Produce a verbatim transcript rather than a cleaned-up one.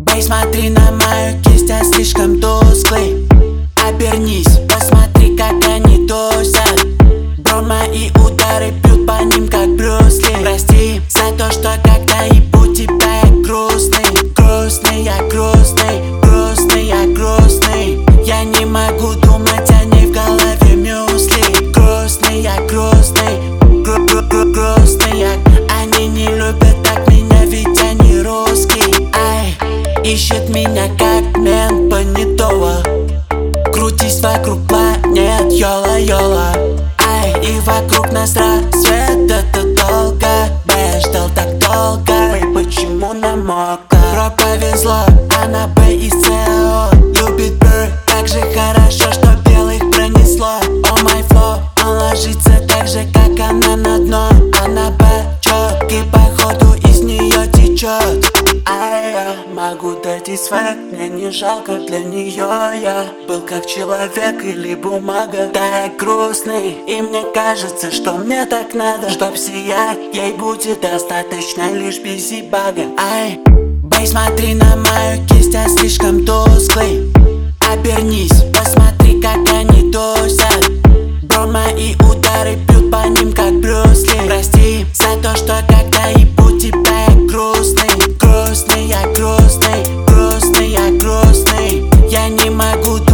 Бэй, смотри на мою кисть, я слишком тусклый. Обернись, посмотри, как они тусят. Бро, мои удары бьют по ним, как Брюс Ли. Прости за то, что когда ебу тебя, я грустный. Грустный, я грустный, грустный, я грустный. Я не могу думать о ней, в голове мюсли. Грустный, я грустный, гру гру гру грустный я. Они не любят так меня, ведь они русские. Ай, ищет меня как мент понятого. Крутись вокруг планет, йола-йола. Ай, и вокруг нас рассвет, это долго. Б, ждал так долго. Эй, почему намокла? Бро, повезло, она Б из С О. Любит Б, так же хорошо, что белых пронесло. О май флоу, он ложится так же, как она на дно. Она бачок, и походу из нее течет. Ай, я могу дать и свет, мне не жалко для нее. Я был как человек или бумага. Да, я грустный, и мне кажется, что мне так надо. Чтоб сиять, ей будет достаточно лишь бизибага. Ай, бэй, смотри на мою кисть, я слишком тусклый. Обернись, посмотри, как они тусят. Бро, мои удары бьют по ним, как Брюс Ли. Прости за то, что когда ебу тебя, я грустный. Грустный, я грустный, грустный, я грустный. Я не могу думать